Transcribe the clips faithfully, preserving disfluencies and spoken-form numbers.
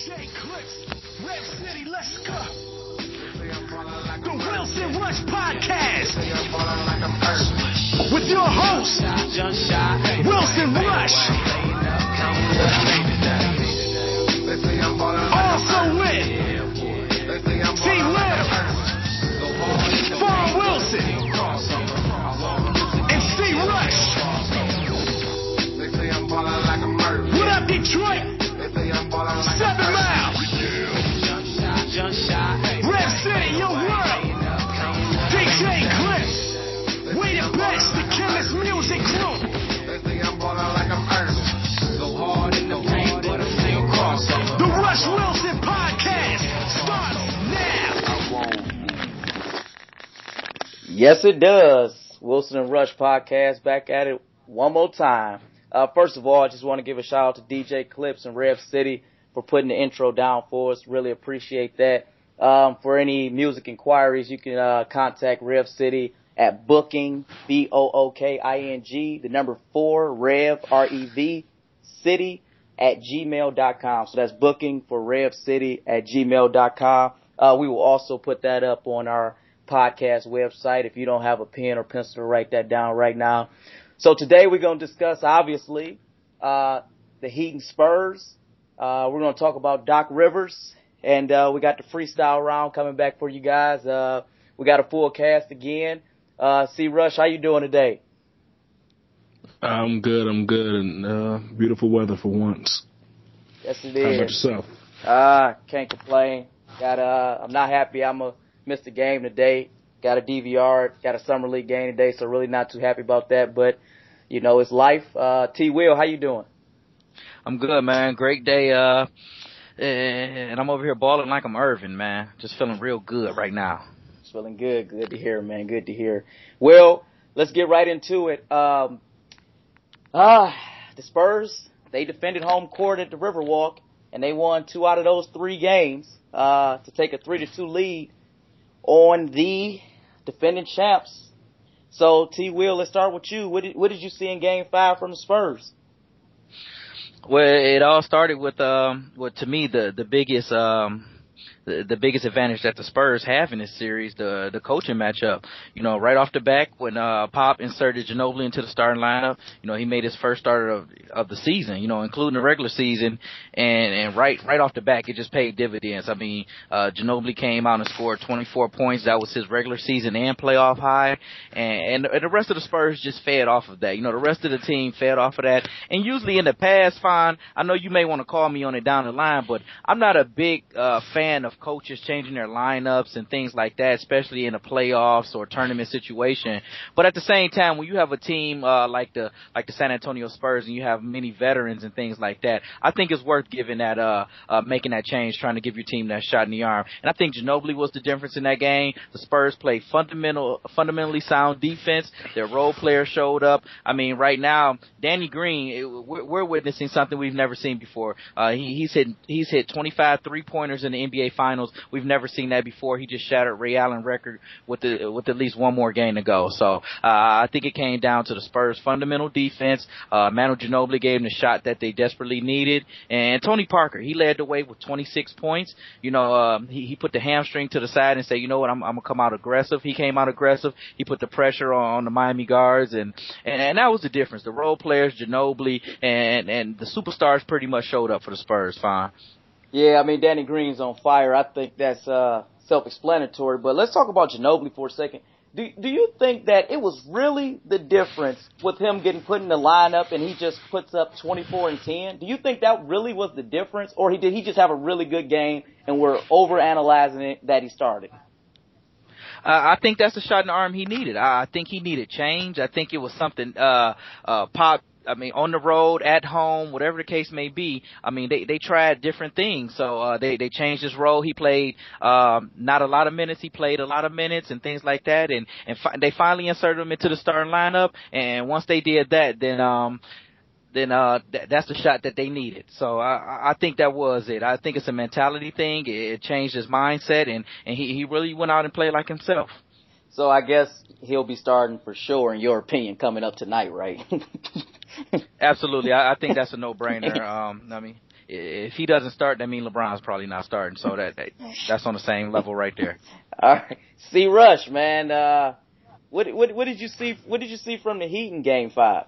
J Clips, Rev City, let's go. The Wilson Rush Podcast with your host, Wilson Rush. Also with T-Liv, Vaughn Wilson, and C Rush. What up, Detroit? Seven Mile. Rev City, your world. D J Clips. We the best, the Chemist Music Group. The Rush Wilson Podcast starts now. Yes, it does. Wilson and Rush Podcast back at it one more time. Uh, first of all, I just want to give a shout out to D J Clips and Rev City for putting the intro down for us. Really appreciate that. Um, for any music inquiries, you can uh, contact Rev City at booking, B O O K I N G, the number four, Rev, R E V, City, at gmail dot com. So that's booking for Rev City at gmail dot com. Uh, we will also put that up on our podcast website if you don't have a pen or pencil to write that down right now. So today we're going to discuss, obviously, uh, the Heat and Spurs. Uh, we're going to talk about Doc Rivers, and uh, we got the freestyle round coming back for you guys. Uh, we got a full cast again. Uh, C. Rush, how you doing today? I'm good. I'm good, and uh, beautiful weather for once. Yes, it is. How about yourself? Uh, can't complain. Got uh, I'm not happy. I'm a missed the game today. Got a D V R. Got a summer league game today, so really not too happy about that. But you know, it's life. Uh, T. Will, how you doing? I'm good, man. Great day. Uh, and I'm over here balling like I'm Irvin, man. Just feeling real good right now. It's feeling good. Good to hear, man. Good to hear. Well, let's get right into it. Um, ah, the Spurs, they defended home court at the Riverwalk, and they won two out of those three games uh, to take a three to two lead on the defending champs. So, T. Will, let's start with you. What did, what did you see in Game Five from the Spurs? Well, it all started with, um, what to me the the biggest um, the, the biggest advantage that the Spurs have in this series, the the coaching matchup. You know, right off the back when uh, Pop inserted Ginobili into the starting lineup, you know, he made his first starter of of the season. You know, including the regular season, and and right right off the back, it just paid dividends. I mean, uh, Ginobili came out and scored twenty-four points. That was his regular season and playoff high, and, and and the rest of the Spurs just fed off of that. You know, the rest of the team fed off of that. And usually in the past, fine, I know you may want to call me on it down the line, but I'm not a big uh, fan of coaches changing their lineups and things like that, especially in a playoffs or tournament situation. But at the same time, when you have a team uh, like the like the San Antonio Spurs and you have many veterans and things like that, I think it's worth giving that uh, uh making that change, trying to give your team that shot in the arm. And I think Ginobili was the difference in that game. The Spurs played fundamental fundamentally sound defense. Their role players showed up. I mean, right now, Danny Green, it, we're, we're witnessing something we've never seen before. Uh, he, he's hit he's hit twenty-five three-pointers in the N B A Finals. We've never seen that before. He just shattered Ray Allen's record with the, with at least one more game to go. So uh, I think it came down to the Spurs' fundamental defense. Uh, Manu Ginobili gave them the shot that they desperately needed, and Tony Parker, he led the way with twenty-six points. You know, um, he, he put the hamstring to the side and said, you know what, I'm, I'm gonna come out aggressive. He came out aggressive. He put the pressure on, on the Miami guards, and, and and that was the difference. The role players, Ginobili, and and the superstars pretty much showed up for the Spurs. Fine. Yeah, I mean, Danny Green's on fire. I think that's uh, self-explanatory. But let's talk about Ginobili for a second. Do do you think that it was really the difference with him getting put in the lineup and he just puts up twenty-four and ten? Do you think that really was the difference, or he did he just have a really good game and we're overanalyzing it that he started? Uh, I think that's the shot in the arm he needed. I, I think he needed change. I think it was something uh, uh, Pop. I mean, on the road, at home, whatever the case may be. I mean, they they tried different things. So uh, they they changed his role. He played um, not a lot of minutes. He played a lot of minutes and things like that. And and fi- they finally inserted him into the starting lineup. And once they did that, then um. then uh th- that's the shot that they needed. So I I think that was it. I think it's a mentality thing. It, it changed his mindset, and and he he really went out and played like himself. So I guess he'll be starting for sure, in your opinion, coming up tonight, right? Absolutely. I, I think that's a no-brainer. Um, I mean, if he doesn't start, that means LeBron's probably not starting. So that, that that's on the same level right there. All right, C. Rush, man. Uh, what what what did you see? What did you see from the Heat in Game Five?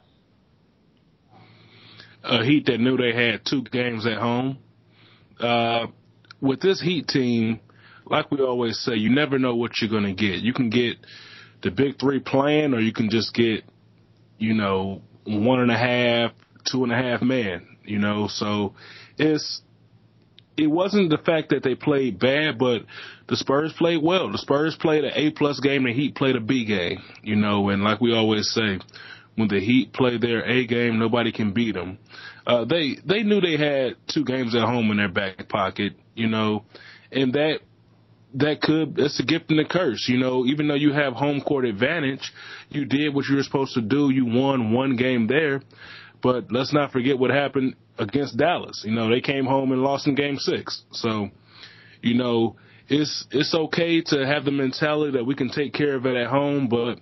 A Heat that knew they had two games at home. Uh, with this Heat team, like we always say, you never know what you're going to get. You can get the big three playing, or you can just get, you know, one and a half, two and a half men, you know. So it's it wasn't the fact that they played bad, but the Spurs played well. The Spurs played an A-plus game, the Heat played a B game, you know. And like we always say, when the Heat play their A game, nobody can beat them. Uh, they they knew they had two games at home in their back pocket, you know, and that that could it's a gift and a curse, you know. Even though you have home court advantage, you did what you were supposed to do. You won one game there, but let's not forget what happened against Dallas. You know, they came home and lost in Game Six. So, you know, it's it's okay to have the mentality that we can take care of it at home, but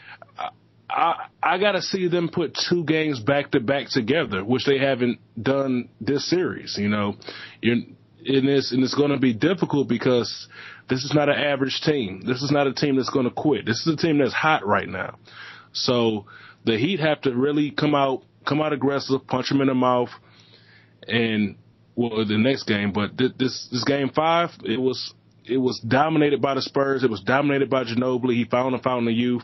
I, I got to see them put two games back to back together, which they haven't done this series. You know, You're, in this, and it's going to be difficult because this is not an average team. This is not a team that's going to quit. This is a team that's hot right now. So the Heat have to really come out, come out aggressive, punch them in the mouth, and well, the next game. But this this game five, it was it was dominated by the Spurs. It was dominated by Ginobili. He found a fountain of youth,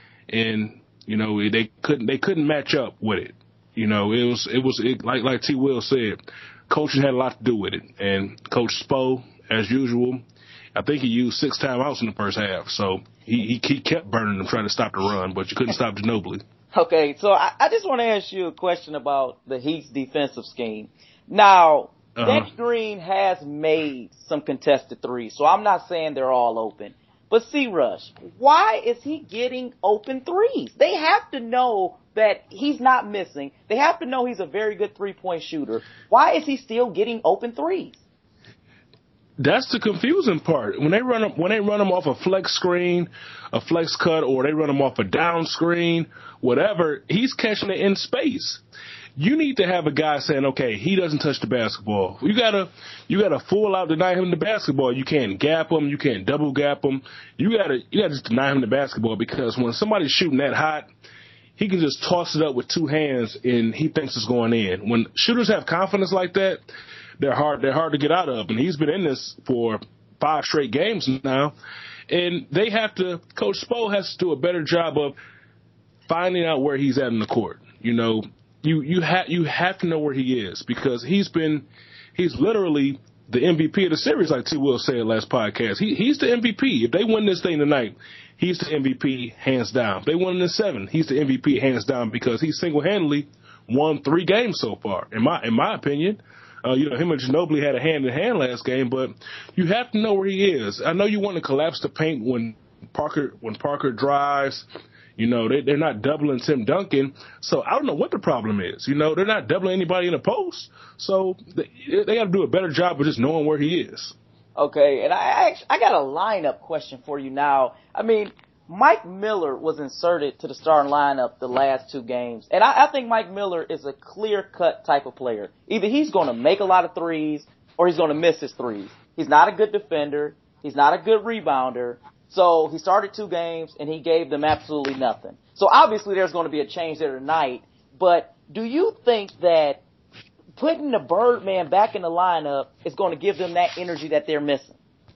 and you know, they couldn't they couldn't match up with it. You know, it was it was it, like like T. Will said, coaching had a lot to do with it. And Coach Spo, as usual, I think he used six timeouts in the first half. So he he, he kept burning them, trying to stop the run, but you couldn't stop Ginobili. Okay, so I, I just want to ask you a question about the Heat's defensive scheme. Now, uh-huh. Danny Green has made some contested threes, so I'm not saying they're all open. But C. Rush, why is he getting open threes? They have to know that he's not missing. They have to know he's a very good three-point shooter. Why is he still getting open threes? That's the confusing part. When they run them, when they run them off a flex screen, a flex cut, or they run them off a down screen, whatever, he's catching it in space. You need to have a guy saying, okay, he doesn't touch the basketball. You gotta, you gotta full out deny him the basketball. You can't gap him. You can't double gap him. You gotta, you gotta just deny him the basketball, because when somebody's shooting that hot, he can just toss it up with two hands and he thinks it's going in. When shooters have confidence like that, they're hard, they're hard to get out of. And he's been in this for five straight games now. And they have to, Coach Spo has to do a better job of finding out where he's at in the court. You know, You you have you have to know where he is, because he's been he's literally the M V P of the series, like T. Will said last podcast. He he's the M V P. If they win this thing tonight, he's the M V P hands down. If they win in seven, he's the M V P hands down, because he single handedly won three games so far. In my in my opinion, uh, you know, him and Ginobili had a hand in hand last game, but you have to know where he is. I know you want to collapse the paint when Parker when Parker drives. You know, they, they're not doubling Tim Duncan, so I don't know what the problem is. You know, they're not doubling anybody in the post, so they, they got to do a better job of just knowing where he is. Okay, and I actually, I got a lineup question for you now. I mean, Mike Miller was inserted to the starting lineup the last two games, and I, I think Mike Miller is a clear-cut type of player. Either he's going to make a lot of threes or he's going to miss his threes. He's not a good defender. He's not a good rebounder. So he started two games, and he gave them absolutely nothing. So obviously there's going to be a change there tonight. But do you think that putting the Birdman back in the lineup is going to give them that energy that they're missing?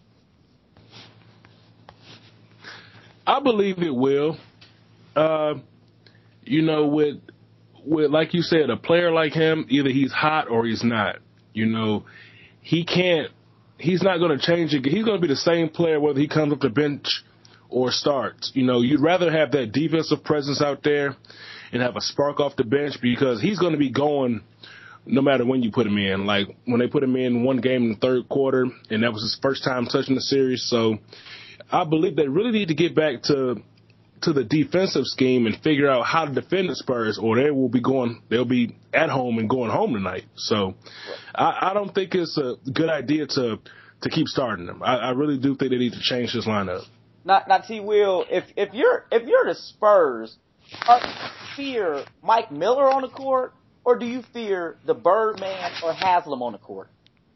I believe it will. Uh, you know, with with like you said, a player like him, either he's hot or he's not. You know, he can't. He's not going to change it. He's going to be the same player whether he comes up the bench or starts. You know, you'd rather have that defensive presence out there and have a spark off the bench, because he's going to be going no matter when you put him in. Like when they put him in one game in the third quarter, and that was his first time touching the series. So I believe they really need to get back to to the defensive scheme and figure out how to defend the Spurs, or they will be going, they'll be at home and going home tonight. So I, I don't think it's a good idea to, to keep starting them. I, I really do think they need to change this lineup. Now, now T. Will, if, if you're, if you're the Spurs, uh, fear Mike Miller on the court, or do you fear the Birdman or Haslam on the court?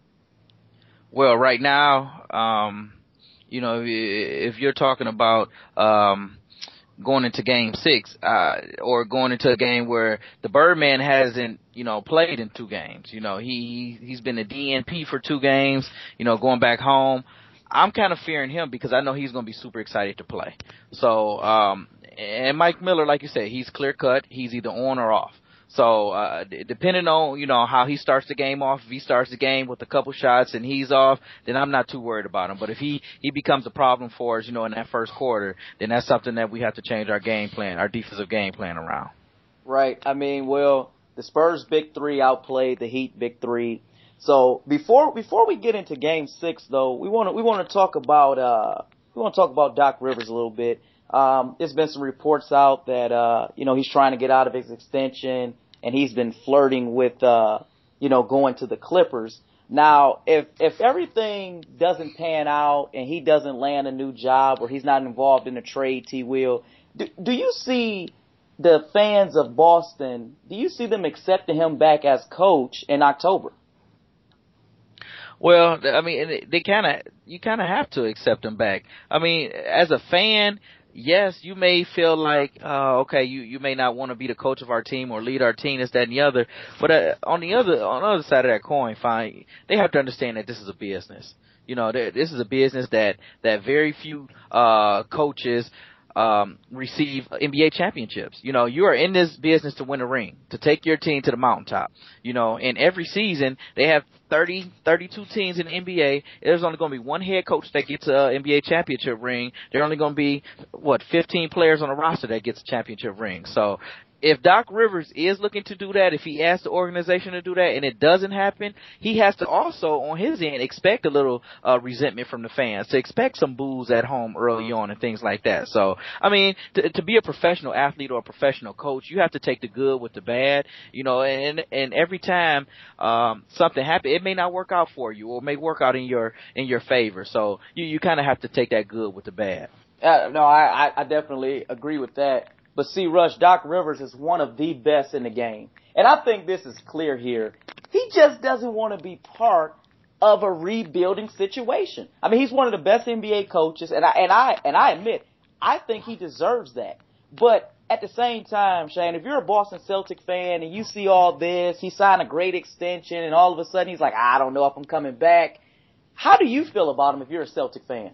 Well, right now, um, you know, if you're talking about um, going into Game Six, uh, or going into a game where the Birdman hasn't, you know, played in two games, you know, he he's been a D N P for two games, you know, going back home. I'm kind of fearing him because I know he's going to be super excited to play. So, um, and Mike Miller, like you said, he's clear cut. He's either on or off. So, uh, d- depending on, you know, how he starts the game off, if he starts the game with a couple shots and he's off, then I'm not too worried about him. But if he, he becomes a problem for us, you know, in that first quarter, then that's something that we have to change our game plan, our defensive game plan around. Right. I mean, well, the Spurs big three outplayed the Heat big three. So before, before we get into game six though, we want to, we want to talk about, uh, we want to talk about Doc Rivers a little bit. Um, there's been some reports out that, uh, you know, he's trying to get out of his extension and he's been flirting with, uh, you know, going to the Clippers. Now, if, if everything doesn't pan out and he doesn't land a new job or he's not involved in a trade, T. Will, do, do you see the fans of Boston, do you see them accepting him back as coach in October? Well, I mean, they kind of, you kind of have to accept him back. I mean, as a fan, yes, you may feel like, uh, okay, you, you may not want to be the coach of our team or lead our team, this, that, and the other. But uh, on the other, on the other side of that coin, fine, they have to understand that this is a business. You know, this is a business that, that very few, uh, coaches, um, receive N B A championships. You know, you are in this business to win a ring, to take your team to the mountaintop. You know, and every season they have thirty, thirty-two teams in the N B A. There's only going to be one head coach that gets a N B A championship ring. There are only going to be, what, fifteen players on the roster that gets a championship ring. So if Doc Rivers is looking to do that, if he asks the organization to do that and it doesn't happen, he has to also, on his end, expect a little uh, resentment from the fans, to expect some boos at home early on and things like that. So, I mean, to, to be a professional athlete or a professional coach, you have to take the good with the bad, you know, and and every time um, something happens, it may not work out for you or it may work out in your in your favor. So you, you kind of have to take that good with the bad. Uh, no, I, I definitely agree with that. But see, Rush, Doc Rivers is one of the best in the game. And I think this is clear here. He just doesn't want to be part of a rebuilding situation. I mean, he's one of the best N B A coaches, and I, and I, and I admit, I think he deserves that. But at the same time, Shane, if you're a Boston Celtic fan and you see all this, he signed a great extension, and all of a sudden he's like, I don't know if I'm coming back. How do you feel about him if you're a Celtic fan?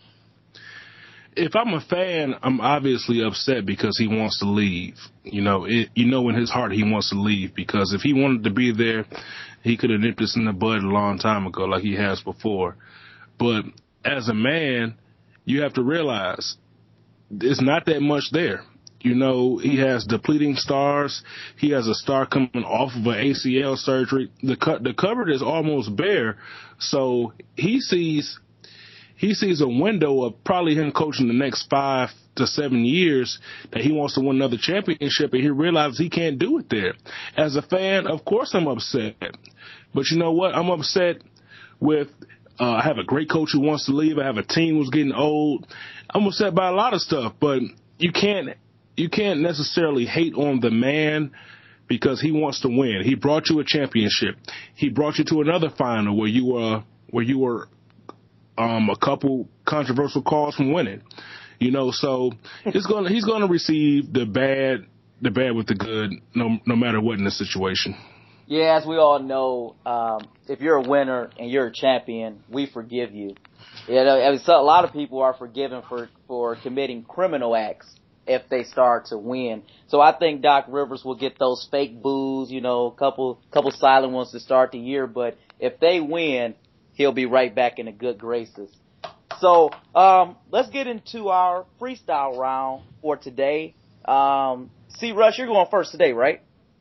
If I'm a fan, I'm obviously upset because he wants to leave. You know, it, you know in his heart he wants to leave, because if he wanted to be there, he could have nipped this in the bud a long time ago like he has before. But as a man, you have to realize it's not that much there. You know, he has depleting stars. He has a star coming off of an A C L surgery. The cu- the cupboard is almost bare. So he sees he sees a window of probably him coaching the next five to seven years that he wants to win another championship, and he realizes he can't do it there. As a fan, of course I'm upset. But you know what? I'm upset with uh, I have a great coach who wants to leave. I have a team who's getting old. I'm upset by a lot of stuff, but you can't you can't necessarily hate on the man because he wants to win. He brought you a championship. He brought you to another final where you were where you were um, a couple controversial calls from winning. You know, so it's going he's going to receive the bad the bad with the good, no no matter what in the situation. Yeah, as we all know, um, if you're a winner and you're a champion, we forgive you. You know, I mean, so a lot of people are forgiven for, for committing criminal acts if they start to win. So I think Doc Rivers will get those fake boos, you know, a couple couple silent ones to start the year. But if they win, he'll be right back in the good graces. So um, let's get into our freestyle round for today. Um, C. Rush, you're going first today, right?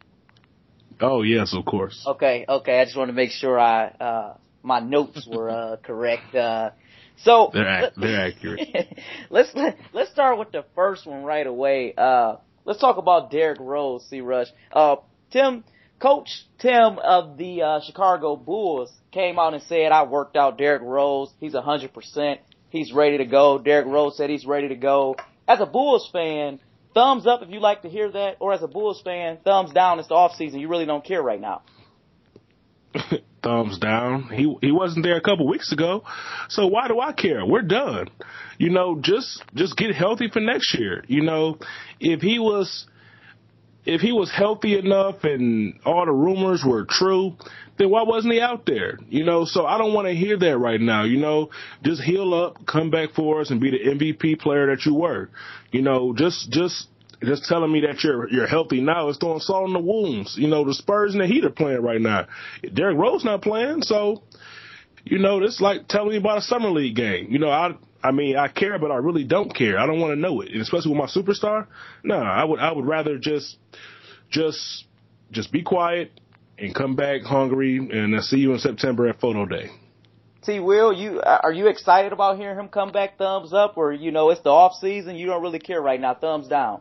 Oh, yes, of course. Okay, okay. I just want to make sure I uh, my notes were uh, correct. Uh, so they're, ac- they're accurate. let's let's start with the first one right away. Uh, let's talk about Derrick Rose, C. Rush. Uh, Tim, Coach Tim of the uh, Chicago Bulls came out and said, "I worked out Derrick Rose. He's a hundred percent. He's ready to go." Derrick Rose said he's ready to go. As a Bulls fan, thumbs up if you like to hear that, or as a Bulls fan, thumbs down. It's the off season. You really don't care right now. Thumbs down. He he wasn't there a couple weeks ago, so why do I care? We're done. You know, just just get healthy for next year. You know, if he was if he was healthy enough and all the rumors were true, then why wasn't he out there? You know, so I don't want to hear that right now. You know, just heal up, come back for us, and be the M V P player that you were. You know, just just. Just telling me that you're you're healthy now is throwing salt in the wounds. You know, the Spurs and the Heat are playing right now. Derrick Rose not playing, so, you know, it's like telling me about a summer league game. You know, I I mean, I care, but I really don't care. I don't want to know it, and especially with my superstar. No, I would I would rather just just just be quiet and come back hungry, and I'll see you in September at Photo Day. T. Will, you are you excited about hearing him come back? Thumbs up, or you know, it's the off season, you don't really care right now. Thumbs down.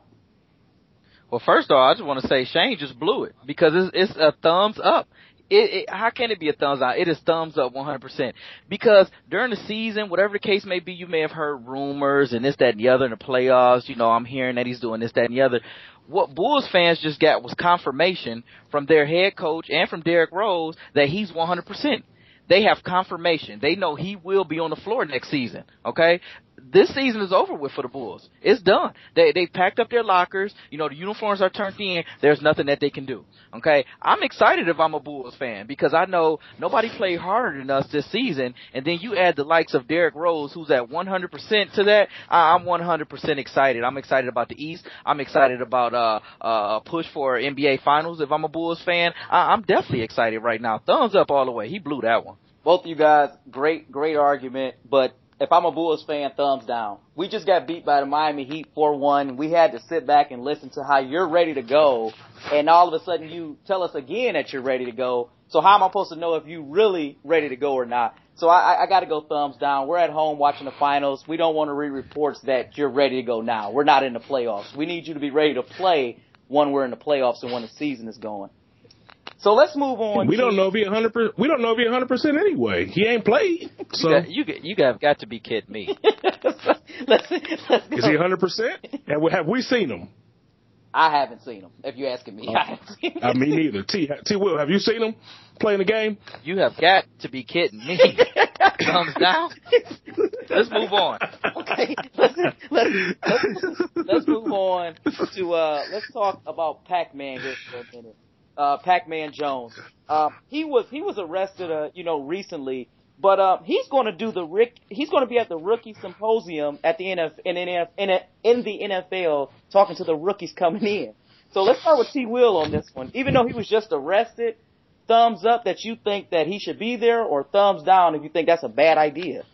Well, first of all, I just want to say Shane just blew it because it's, it's a thumbs up. It, it, how can it be a thumbs down? It is thumbs up one hundred percent. Because during the season, whatever the case may be, you may have heard rumors and this, that, and the other in the playoffs. You know, I'm hearing that he's doing this, that, and the other. What Bulls fans just got was confirmation from their head coach and from Derrick Rose that he's one hundred percent. They have confirmation. They know he will be on the floor next season, okay? This season is over with for the Bulls. It's done. They they packed up their lockers. You know, the uniforms are turned in. There's nothing that they can do, okay? I'm excited if I'm a Bulls fan because I know nobody played harder than us this season, and then you add the likes of Derrick Rose, who's at one hundred percent to that. I'm one hundred percent excited. I'm excited about the East. I'm excited about uh, uh, a push for N B A Finals if I'm a Bulls fan. I, I'm definitely excited right now. Thumbs up all the way. He blew that one. Both of you guys, great, great argument, but if I'm a Bulls fan, thumbs down. We just got beat by the Miami Heat four one. We had to sit back and listen to how you're ready to go, and all of a sudden you tell us again that you're ready to go. So how am I supposed to know if you really ready to go or not? So I, I got to go thumbs down. We're at home watching the finals. We don't want to read reports that you're ready to go now. We're not in the playoffs. We need you to be ready to play when we're in the playoffs and when the season is going. So let's move on. We to, don't know if he one hundred percent. We don't know if he one hundred percent anyway. He ain't played. So you got, you, got, you got, got to be kidding me. let's, let's is he one hundred percent? Have we, have we seen him? I haven't seen him. If you're asking me, uh, I haven't seen him. I mean, neither. T. T. Will, have you seen him playing the game? You have got to be kidding me. Thumbs down. Let's move on. Okay, let's let's let's, let's move on to uh, let's talk about Pac-Man here for a minute. Uh, Pac-Man Jones. Uh, he was he was arrested, uh, you know, recently, but uh, he's going to do the Rick. He's going to be at the rookie symposium at the N F in in in the N F L talking to the rookies coming in. So let's start with T. Will on this one. Even though he was just arrested, thumbs up that you think that he should be there, or thumbs down if you think that's a bad idea.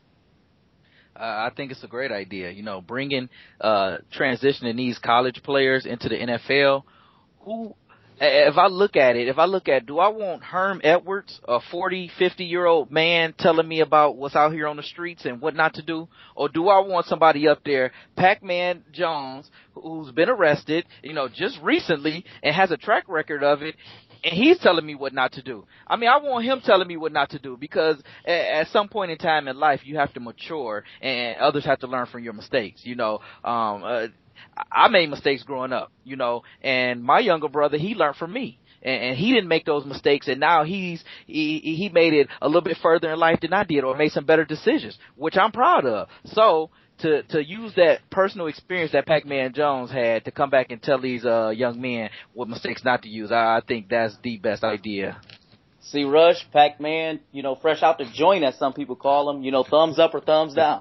Uh, I think it's a great idea. You know, bringing uh, transitioning these college players into the N F L. Who If I look at it, if I look at, do I want Herm Edwards, a forty, fifty-year-old man, telling me about what's out here on the streets and what not to do? Or do I want somebody up there, Pac-Man Jones, who's been arrested, you know, just recently and has a track record of it, and he's telling me what not to do? I mean, I want him telling me what not to do because at, at some point in time in life, you have to mature and others have to learn from your mistakes, you know. Um, uh, I made mistakes growing up, you know, and my younger brother, he learned from me, and, and he didn't make those mistakes, and now he's he, he made it a little bit further in life than I did, or made some better decisions, which I'm proud of. So to to use that personal experience that Pac-Man Jones had to come back and tell these uh, young men what mistakes not to use, I, I think that's the best idea. See, Rush, Pac-Man, you know, fresh out the joint, as some people call him, you know, thumbs up or thumbs down.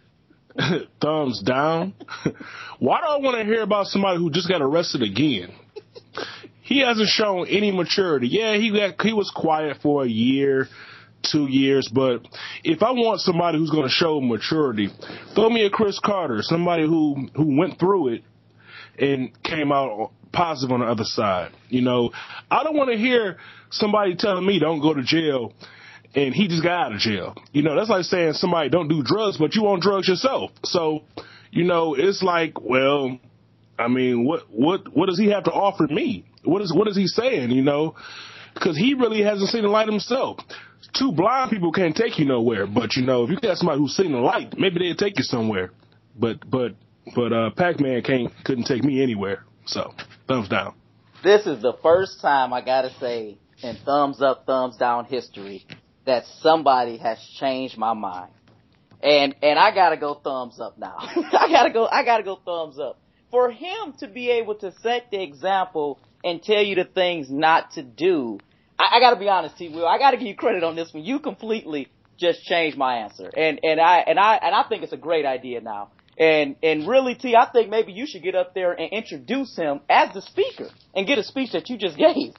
Thumbs down. Why do I want to hear about somebody who just got arrested again? He hasn't shown any maturity. Yeah, he got, he was quiet for a year, two years, but if I want somebody who's going to show maturity, throw me a Chris Carter, somebody who, who went through it and came out positive on the other side. You know, I don't want to hear somebody telling me don't go to jail and he just got out of jail. You know, that's like saying somebody don't do drugs, but you on drugs yourself. So, you know, it's like, well, I mean, what what what does he have to offer me? What is what is he saying, you know? Because he really hasn't seen the light himself. Two blind people can't take you nowhere. But, you know, if you got somebody who's seen the light, maybe they'll take you somewhere. But, but but uh, Pac-Man can't couldn't take me anywhere. So thumbs down. This is the first time I gotta say in thumbs up, thumbs down history that somebody has changed my mind. And, and I gotta go thumbs up now. I gotta go, I gotta go thumbs up. For him to be able to set the example and tell you the things not to do, I, I gotta be honest, T. Will, I gotta give you credit on this one. You completely just changed my answer. And, and I, and I, and I think it's a great idea now. And, and really, T, I think maybe you should get up there and introduce him as the speaker and get a speech that you just gave.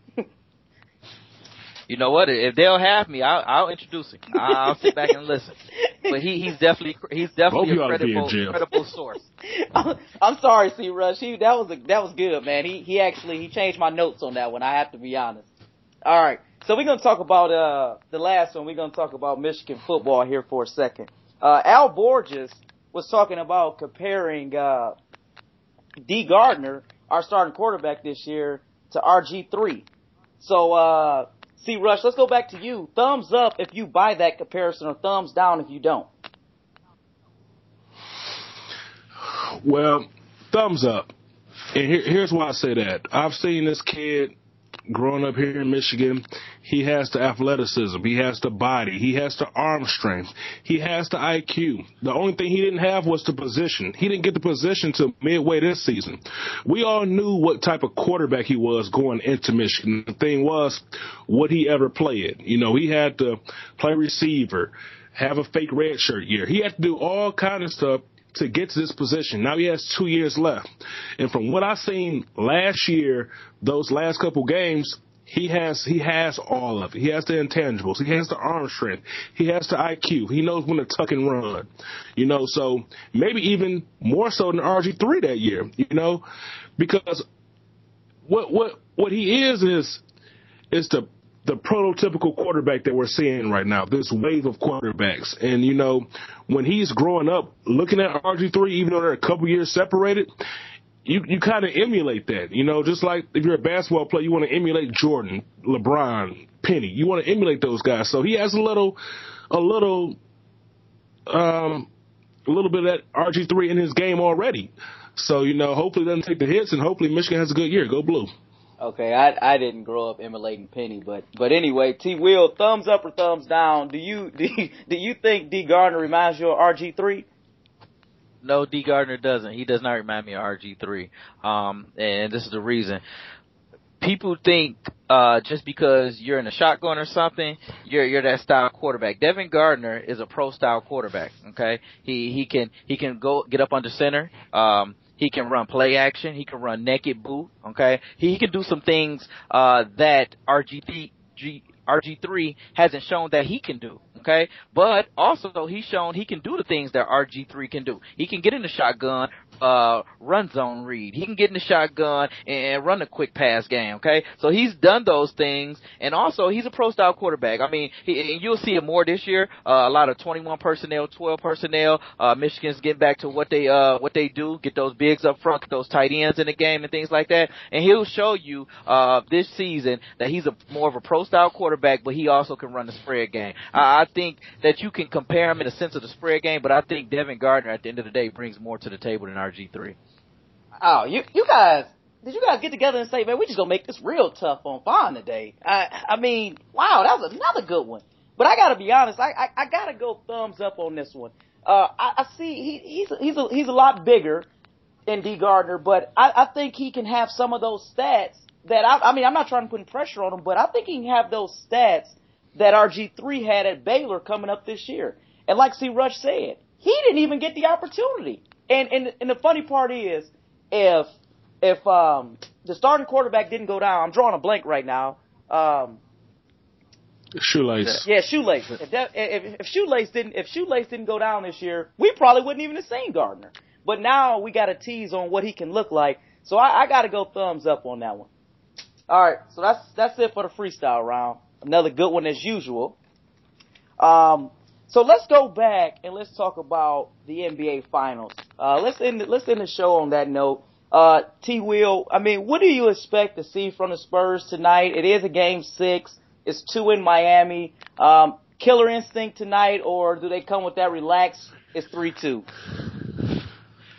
You know what? If they'll have me, I'll, I'll introduce him. I'll sit back and listen. But he, he's definitely, he's definitely a credible, credible source. I'm sorry, C. Rush. He, that was a, that was good, man. He, he actually, he changed my notes on that one. I have to be honest. All right. So we're going to talk about, uh, the last one. We're going to talk about Michigan football here for a second. Uh, Al Borges was talking about comparing, uh, D. Gardner, our starting quarterback this year, to R G three. So, uh, C. Rush, let's go back to you. Thumbs up if you buy that comparison, or thumbs down if you don't. Well, thumbs up. And here, here's why I say that. I've seen this kid growing up here in Michigan. He has the athleticism. He has the body. He has the arm strength. He has the I Q. The only thing he didn't have was the position. He didn't get the position till midway this season. We all knew what type of quarterback he was going into Michigan. The thing was, would he ever play it? You know, he had to play receiver, have a fake red shirt year. He had to do all kind of stuff to get to this position. Now he has two years left. And from what I've seen last year, those last couple games, he has he has all of it. He has the intangibles. He has the arm strength. He has the I Q. He knows when to tuck and run. You know, so maybe even more so than R G three that year, you know, because what what what he is is is the the prototypical quarterback that we're seeing right now, this wave of quarterbacks. And, you know, when he's growing up, looking at R G three, even though they're a couple years separated, you, you kind of emulate that. You know, just like if you're a basketball player, you want to emulate Jordan, LeBron, Penny. You want to emulate those guys. So he has a little, a little, um, a little bit of that R G three in his game already. So, you know, hopefully he doesn't take the hits, and hopefully Michigan has a good year. Go Blue. Okay, I I didn't grow up emulating Penny, but but anyway, T. Will, thumbs up or thumbs down? Do you do you, do you think D. Gardner reminds you of R G three? No, D. Gardner doesn't. He does not remind me of R G three. Um, and this is the reason. People think uh just because you're in a shotgun or something, you're you're that style quarterback. Devin Gardner is a pro style quarterback. Okay, he he can he can go get up under center. Um, He can run play action. He can run naked boot. Okay, he, he can do some things uh, that R G three hasn't shown that he can do. Okay, but also he's shown he can do the things that R G three can do. He can get in the shotgun, uh, run zone read. He can get in the shotgun and run a quick pass game. Okay, so he's done those things, and also he's a pro style quarterback. I mean, he, and you'll see it more this year. Uh, a lot of twenty-one personnel, twelve personnel. Uh, Michigan's getting back to what they uh what they do, get those bigs up front, get those tight ends in the game and things like that. And he'll show you uh this season that he's a more of a pro style quarterback, but he also can run the spread game. I, I think that you can compare him in the sense of the spread game, but I think Devin Gardner at the end of the day brings more to the table than R G three. Oh, you you guys, did you guys get together and say, man, we just gonna make this real tough on Vaughn today? I I mean, wow, that was another good one. But I gotta be honest, I I, I gotta go thumbs up on this one. Uh, I, I see he he's a, he's a, he's a lot bigger than D. Gardner, but I, I think he can have some of those stats that I I mean, I'm not trying to put pressure on him, but I think he can have those stats that R G three had at Baylor coming up this year. And like C. Rush said, he didn't even get the opportunity. And and, and the funny part is, if if um, the starting quarterback didn't go down, I'm drawing a blank right now. Um, Shoelace. Yeah, Shoelace. If, that, if, if Shoelace didn't if Shoelace didn't go down this year, we probably wouldn't even have seen Gardner. But now we got a tease on what he can look like. So I, I got to go thumbs up on that one. All right, so that's that's it for the freestyle round. Another good one as usual. Um, so let's go back and let's talk about the N B A Finals. Uh, let's end let's end the show on that note. Uh, T. Will, I mean, what do you expect to see from the Spurs tonight? It is a game six. It's two in Miami. Um, killer instinct tonight, or do they come with that relaxed? It's three two.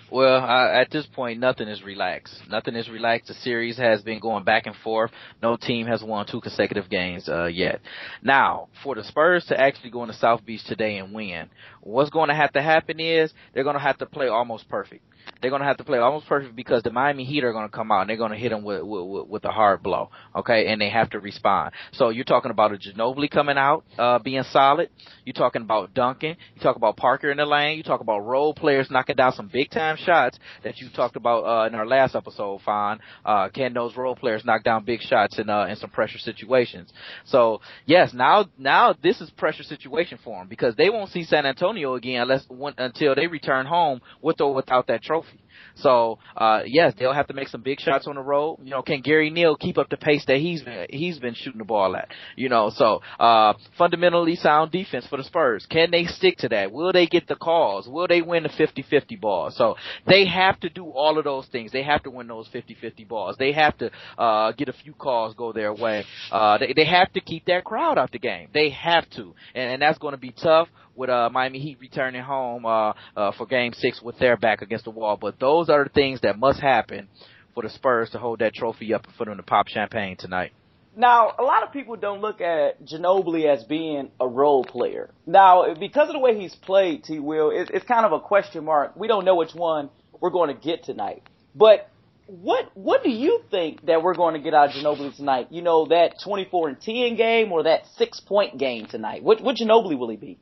Well, I, at this point, nothing is relaxed. Nothing is relaxed. The series has been going back and forth. No team has won two consecutive games uh, yet. Now, for the Spurs to actually go into South Beach today and win, what's going to have to happen is they're going to have to play almost perfect. They're going to have to play almost perfect because the Miami Heat are going to come out and they're going to hit them with, with, with a hard blow, okay? And they have to respond. So you're talking about a Ginobili coming out, uh, being solid. You're talking about Duncan. You talk about Parker in the lane. You talk about role players knocking down some big-time shots that you talked about uh, in our last episode, Fon. Uh, can those role players knock down big shots in, uh, in some pressure situations? So, yes, now now this is pressure situation for them because they won't see San Antonio again unless until they return home with or without that trophy. So, uh, yes, they'll have to make some big shots on the road. You know, can Gary Neal keep up the pace that he's been, he's been shooting the ball at? You know, so, uh, fundamentally sound defense for the Spurs. Can they stick to that? Will they get the calls? Will they win the fifty-fifty balls? So, they have to do all of those things. They have to win those fifty-fifty balls. They have to, uh, get a few calls go their way. Uh, they, they have to keep that crowd out the game. They have to. And, and that's going to be tough with, uh, Miami Heat returning home, uh, uh, for game six with their back against the wall. But those are the things that must happen for the Spurs to hold that trophy up and for them to pop champagne tonight. Now, a lot of people don't look at Ginobili as being a role player. Now, because of the way he's played, T. Will, it's, it's kind of a question mark. We don't know which one we're going to get tonight. But what what do you think that we're going to get out of Ginobili tonight? You know, that twenty-four and ten game or that six-point game tonight? What, what Ginobili will he be?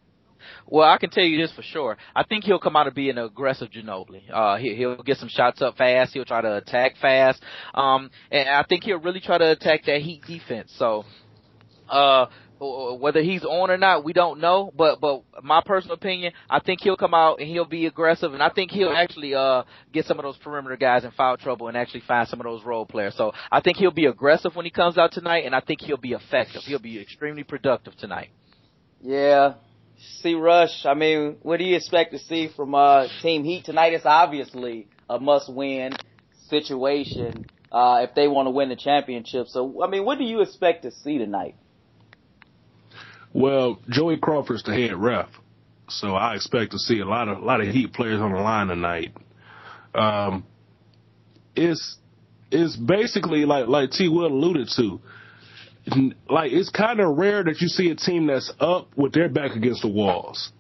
Well, I can tell you this for sure. I think he'll come out and be an aggressive Ginobili. Uh, he, he'll get some shots up fast. He'll try to attack fast. Um, and I think he'll really try to attack that Heat defense. So, uh, whether he's on or not, we don't know. But, but my personal opinion, I think he'll come out and he'll be aggressive. And I think he'll actually, uh, get some of those perimeter guys in foul trouble and actually find some of those role players. So I think he'll be aggressive when he comes out tonight. And I think he'll be effective. He'll be extremely productive tonight. Yeah. See, Rush, I mean, what do you expect to see from uh, Team Heat tonight? It's obviously a must-win situation uh, if they want to win the championship. So, I mean, what do you expect to see tonight? Well, Joey Crawford's the head ref, so I expect to see a lot of a lot of Heat players on the line tonight. Um, it's it's basically like like T. Will alluded to. Like, it's kind of rare that you see a team that's up with their back against the walls.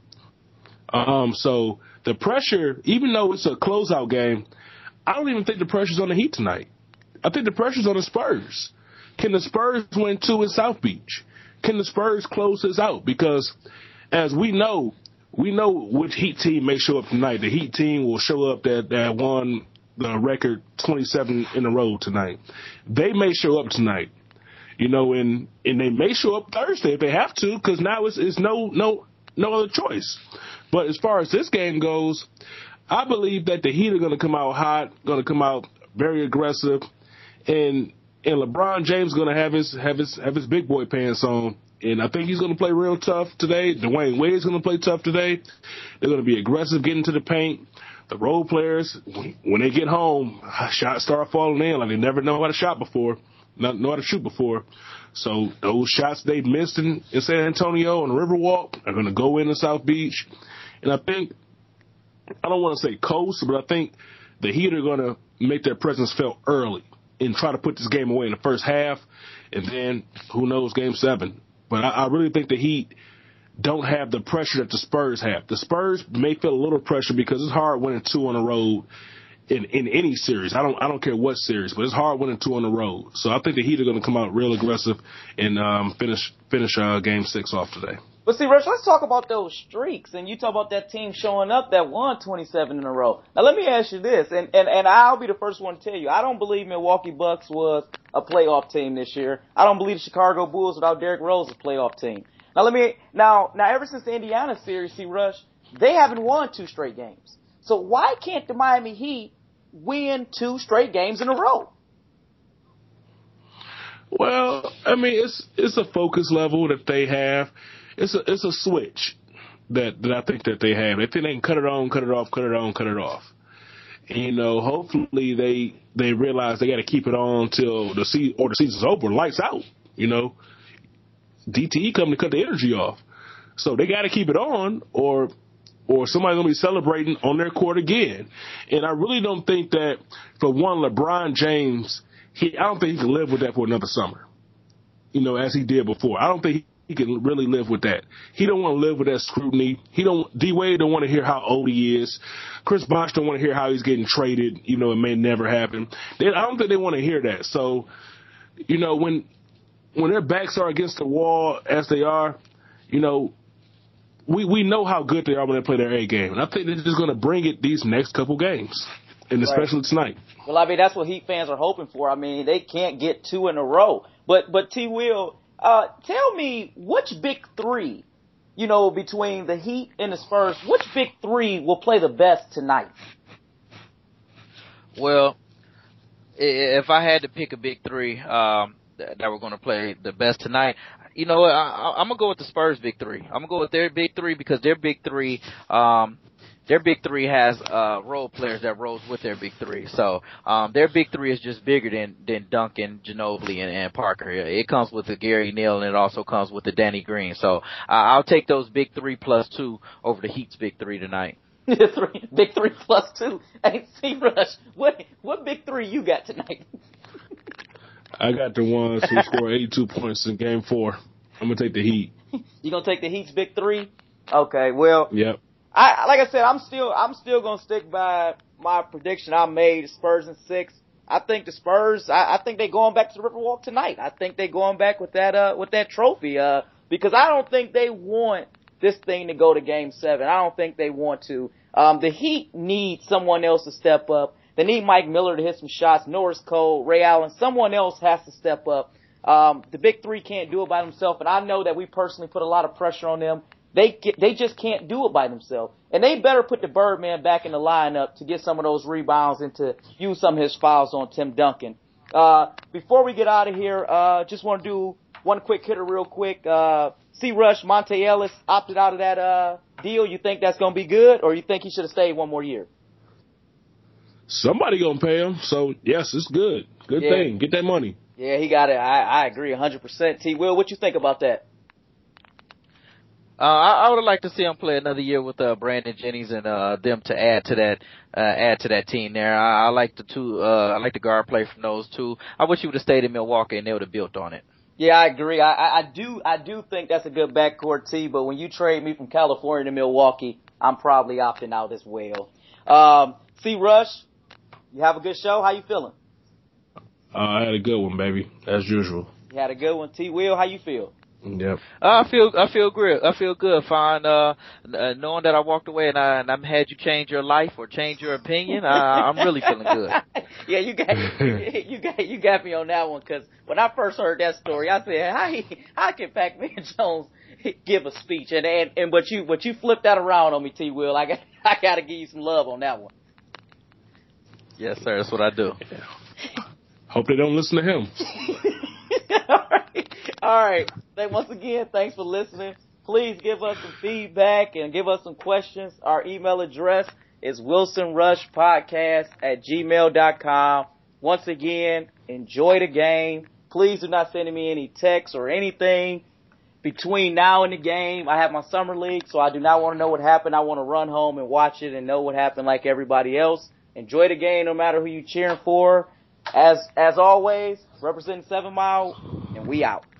Um, so the pressure, even though it's a closeout game, I don't even think the pressure's on the Heat tonight. I think the pressure's on the Spurs. Can the Spurs win two in South Beach? Can the Spurs close this out? Because as we know, we know which Heat team may show up tonight. The Heat team will show up that, that won the record twenty-seven in a row tonight. They may show up tonight. You know, and, and they may show up Thursday if they have to, because now it's, it's no no no other choice. But as far as this game goes, I believe that the Heat are going to come out hot, going to come out very aggressive, and and LeBron James is going to have his have his have his big boy pants on, and I think he's going to play real tough today. Dwayne Wade's going to play tough today. They're going to be aggressive, getting to the paint. The role players, when they get home, shots start falling in like they never know how to shot before. Not know how to shoot before. So those shots they missed in, in San Antonio on the Riverwalk are going to go into South Beach. And I think, I don't want to say coast, but I think the Heat are going to make their presence felt early and try to put this game away in the first half. And then, who knows, game seven. But I, I really think the Heat don't have the pressure that the Spurs have. The Spurs may feel a little pressure because it's hard winning two on the road. In, in any series. I don't I don't care what series, but it's hard winning two on the road. So I think the Heat are going to come out real aggressive and um, finish finish uh, game six off today. But see, Rush, let's talk about those streaks. And you talk about that team showing up that won twenty-seven in a row. Now, let me ask you this, and, and, and I'll be the first one to tell you, I don't believe Milwaukee Bucks was a playoff team this year. I don't believe the Chicago Bulls without Derrick Rose a playoff team. Now, let me now now ever since the Indiana series, see, Rush, they haven't won two straight games. So why can't the Miami Heat win two straight games in a row? Well, I mean, it's it's a focus level that they have. It's a it's a switch that, that I think that they have. They think they can cut it on, cut it off, cut it on, cut it off. And, you know, hopefully they they realize they got to keep it on till the season or the season's over, lights out. You know, D T E come to cut the energy off, so they got to keep it on, or or somebody's going to be celebrating on their court again. And I really don't think that, for one, LeBron James, he I don't think he can live with that for another summer, you know, as he did before. I don't think he, he can really live with that. He don't want to live with that scrutiny. He don't. D-Wade don't want to hear how old he is. Chris Bosh don't want to hear how he's getting traded. You know, it may never happen. They, I don't think they want to hear that. So, you know, when when their backs are against the wall as they are, you know, we we know how good they are when they play their A game. And I think they're just going to bring it these next couple games, and especially right. tonight. Well, I mean, that's what Heat fans are hoping for. I mean, they can't get two in a row. But, but T. Will, uh, tell me which big three, you know, between the Heat and the Spurs, which big three will play the best tonight? Well, if I had to pick a big three um, that, that were going to play the best tonight, you know what, I, I'm going to go with the Spurs big three. I'm going to go with their big three because their big three um, – Their big three has uh, role players that rolls with their big three. So um, their big three is just bigger than, than Duncan, Ginobili, and, and Parker. It comes with the Gary Neal, and it also comes with the Danny Green. So uh, I'll take those big three plus two over the Heat's big three tonight. three, big three plus two. Hey, C-Rush, what, what big three you got tonight? I got the ones who score eighty-two points in game four. I'm going to take the Heat. You going to take the Heat's big three? Okay, well. Yep. I, like I said, I'm still, I'm still gonna stick by my prediction I made. The Spurs in six. I think the Spurs. I, I think they going back to the Riverwalk tonight. I think they going back with that, uh, with that trophy. Uh, because I don't think they want this thing to go to Game Seven. I don't think they want to. Um, the Heat need someone else to step up. They need Mike Miller to hit some shots. Norris Cole, Ray Allen. Someone else has to step up. Um, the big three can't do it by themselves, and I know that we personally put a lot of pressure on them. They they just can't do it by themselves. And they better put the Birdman back in the lineup to get some of those rebounds and to use some of his fouls on Tim Duncan. Uh, before we get out of here, uh, just want to do one quick hitter real quick. Uh, C-Rush, Monte Ellis opted out of that uh, deal. You think that's going to be good, or you think he should have stayed one more year? Somebody going to pay him. So, yes, it's good. Good yeah. thing. Get that money. Yeah, he got it. I, I agree one hundred percent. T. Will, what you think about that? Uh, I, I would like to see him play another year with uh, Brandon Jennings and uh, them to add to that uh, add to that team there. I, I like the two. Uh, I like the guard play from those two. I wish he would have stayed in Milwaukee and they would have built on it. Yeah, I agree. I, I, I do. I do think that's a good backcourt T. But when you trade me from California to Milwaukee, I'm probably opting out as well. Um, C. Rush, you have a good show. How you feeling? Uh, I had a good one, baby, as usual. You had a good one. T. Will, how you feel? Yep. Uh, I feel, I feel good. I feel good. Fine. Uh, uh, knowing that I walked away and I, and I've had you change your life or change your opinion, I, I'm really feeling good. Yeah, you got, you got, you got me on that one because when I first heard that story, I said, how, how can Pac-Man Jones give a speech? And, and, and, but you, but you flipped that around on me, T. Will. I got, I got to give you some love on that one. Yes, sir. That's what I do. Hope they don't listen to him. All right. All right. Then once again, thanks for listening. Please give us some feedback and give us some questions. Our email address is wilsonrushpodcast at gmail dot com. Once again, enjoy the game. Please do not send me any texts or anything between now and the game. I have my summer league, so I do not want to know what happened. I want to run home and watch it and know what happened like everybody else. Enjoy the game no matter who you're cheering for. As as always, representing Seven Mile, and we out.